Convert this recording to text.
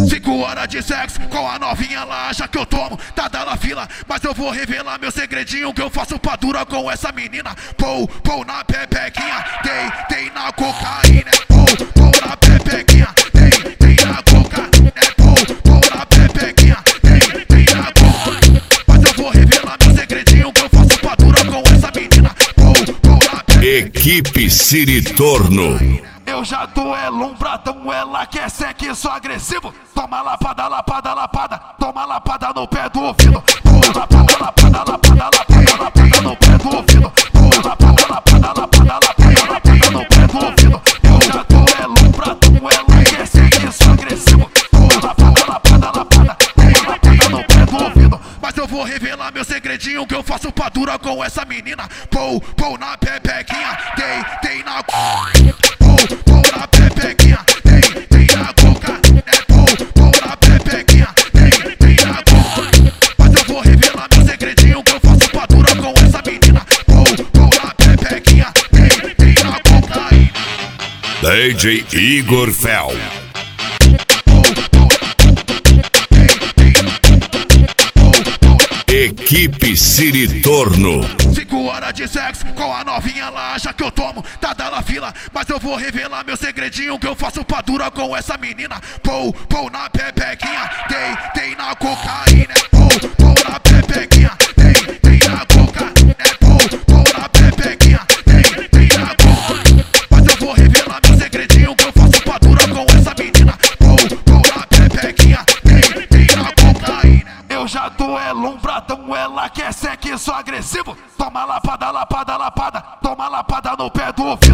5 horas de sexo com a novinha lá, acha que eu tomo, tá dando fila. Mas eu vou revelar meu segredinho que eu faço pra dura com essa menina. Pou na pepequinha, tem na cocaína. Pou na pepequinha, tem na cocaína. Pou na pepequinha, tem na cocaína. Mas eu vou revelar meu segredinho que eu faço pra dura com essa menina. Pou na pepequinha. Equipe Siritorno. Eu já tô lombradão, ela quer sexo agressivo. Toma lapada, lapada, lapada, toma lapada no pé do ouvido. Toma lapada, lapada, lapada, lapada, lapada no pé do ouvido. Toma lapada, lapada, lapada, lapada, lapada no pé do ouvido. Eu já tô lombradão, ela quer sexo agressivo. Toma lapada, lapada, lapada, toma lapada no pé do ouvido. Mas eu vou revelar meu segredinho que eu faço pra dura com essa menina. Pou na pepequinha, tem na Pou na pepequinha, tem na boca. Pou na pepequinha, tem na boca. Mas eu vou revelar meu segredinho que eu faço pra dura com essa menina. Pou na pepequinha, tem na cocaína. DJ Igor Fel. Equipe Siritorno. 5 horas de sexo com a novinha lá, acha que eu tomo, tá dando fila. Mas eu vou revelar meu segredinho que eu faço pra dura com essa menina. Pou na pepequinha, tem na cocaína. Pou na pepequinha, tem na cocaína. Pou na pepequinha, tem na cocaína. Mas eu vou revelar meu segredinho que eu faço pra dura com essa menina. Pou na pepequinha, tem na cocaína. Eu já tô lombradão, ela quer sexo agressivo. Toma lapada, lapada, lapada, toma lapada no pé do ouvido.